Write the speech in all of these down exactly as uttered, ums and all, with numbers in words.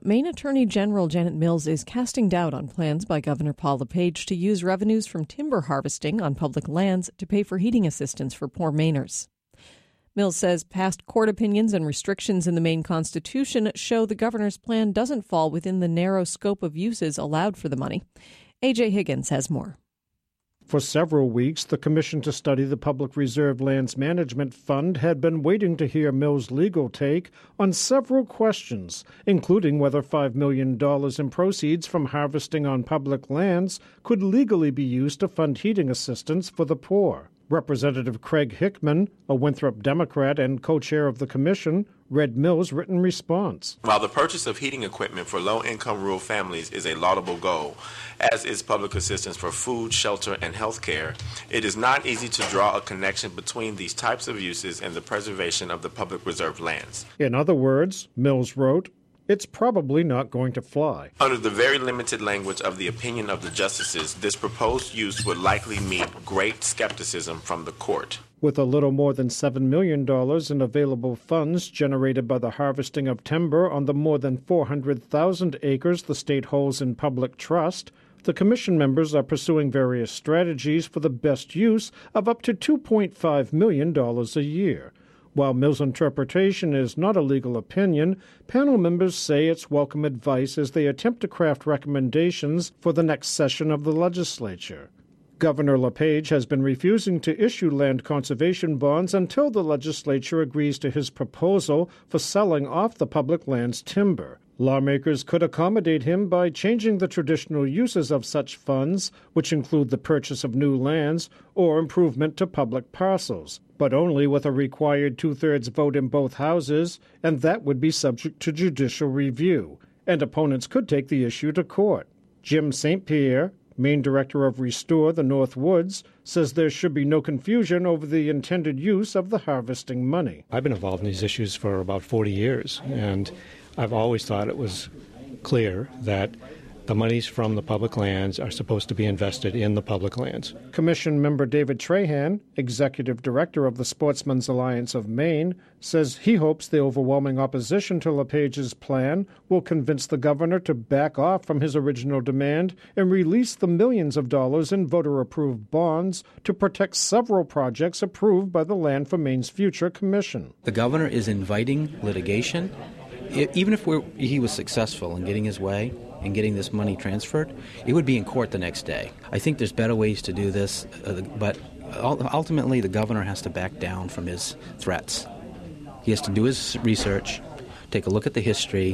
Maine Attorney General Janet Mills is casting doubt on plans by Governor Paul LePage to use revenues from timber harvesting on public lands to pay for heating assistance for poor Mainers. Mills says past court opinions and restrictions in the Maine Constitution show the governor's plan doesn't fall within the narrow scope of uses allowed for the money. A J Higgins has more. For several weeks, the Commission to Study the Public Reserve Lands Management Fund had been waiting to hear Mills' legal take on several questions, including whether five million dollars in proceeds from harvesting on public lands could legally be used to fund heating assistance for the poor. Representative Craig Hickman, a Winthrop Democrat and co-chair of the commission, read Mills' written response. While the purchase of heating equipment for low-income rural families is a laudable goal, as is public assistance for food, shelter, and health care, it is not easy to draw a connection between these types of uses and the preservation of the public reserve lands. In other words, Mills wrote, it's probably not going to fly. Under the very limited language of the opinion of the justices, this proposed use would likely meet great skepticism from the court. With a little more than seven million dollars in available funds generated by the harvesting of timber on the more than four hundred thousand acres the state holds in public trust, the commission members are pursuing various strategies for the best use of up to two point five million dollars a year. While Mills' interpretation is not a legal opinion, panel members say it's welcome advice as they attempt to craft recommendations for the next session of the legislature. Governor LePage has been refusing to issue land conservation bonds until the legislature agrees to his proposal for selling off the public land's timber. Lawmakers could accommodate him by changing the traditional uses of such funds, which include the purchase of new lands or improvement to public parcels, but only with a required two-thirds vote in both houses, and that would be subject to judicial review, and opponents could take the issue to court. Jim Saint Pierre, Maine Director of Restore the North Woods, says there should be no confusion over the intended use of the harvesting money. I've been involved in these issues for about forty years, and I've always thought it was clear that the monies from the public lands are supposed to be invested in the public lands. Commission member David Trahan, Executive Director of the Sportsmen's Alliance of Maine, says he hopes the overwhelming opposition to LePage's plan will convince the governor to back off from his original demand and release the millions of dollars in voter-approved bonds to protect several projects approved by the Land for Maine's Future Commission. The governor is inviting litigation. Even if we're, he was successful in getting his way and getting this money transferred, it would be in court the next day. I think there's better ways to do this, uh, but ultimately the governor has to back down from his threats. He has to do his research, take a look at the history,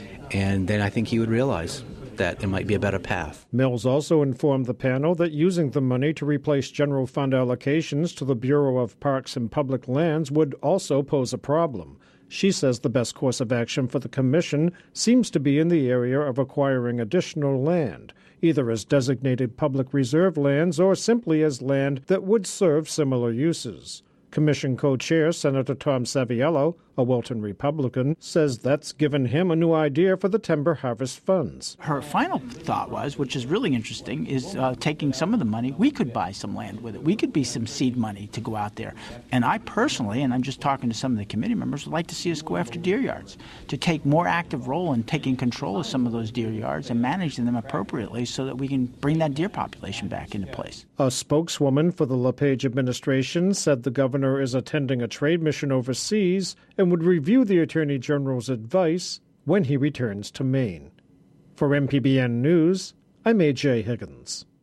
and then I think he would realize that it might be a better path. Mills also informed the panel that using the money to replace general fund allocations to the Bureau of Parks and Public Lands would also pose a problem. She says the best course of action for the commission seems to be in the area of acquiring additional land, either as designated public reserve lands or simply as land that would serve similar uses. Commission co-chair Senator Tom Saviello, a Wilton Republican, says that's given him a new idea for the timber harvest funds. Her final thought was, which is really interesting, is uh, taking some of the money, we could buy some land with it. We could be some seed money to go out there. And I personally, and I'm just talking to some of the committee members, would like to see us go after deer yards, to take more active role in taking control of some of those deer yards and managing them appropriately so that we can bring that deer population back into place. A spokeswoman for the LePage administration said the governor is attending a trade mission overseas and would review the Attorney General's advice when he returns to Maine. For M P B N News, I'm A J Higgins.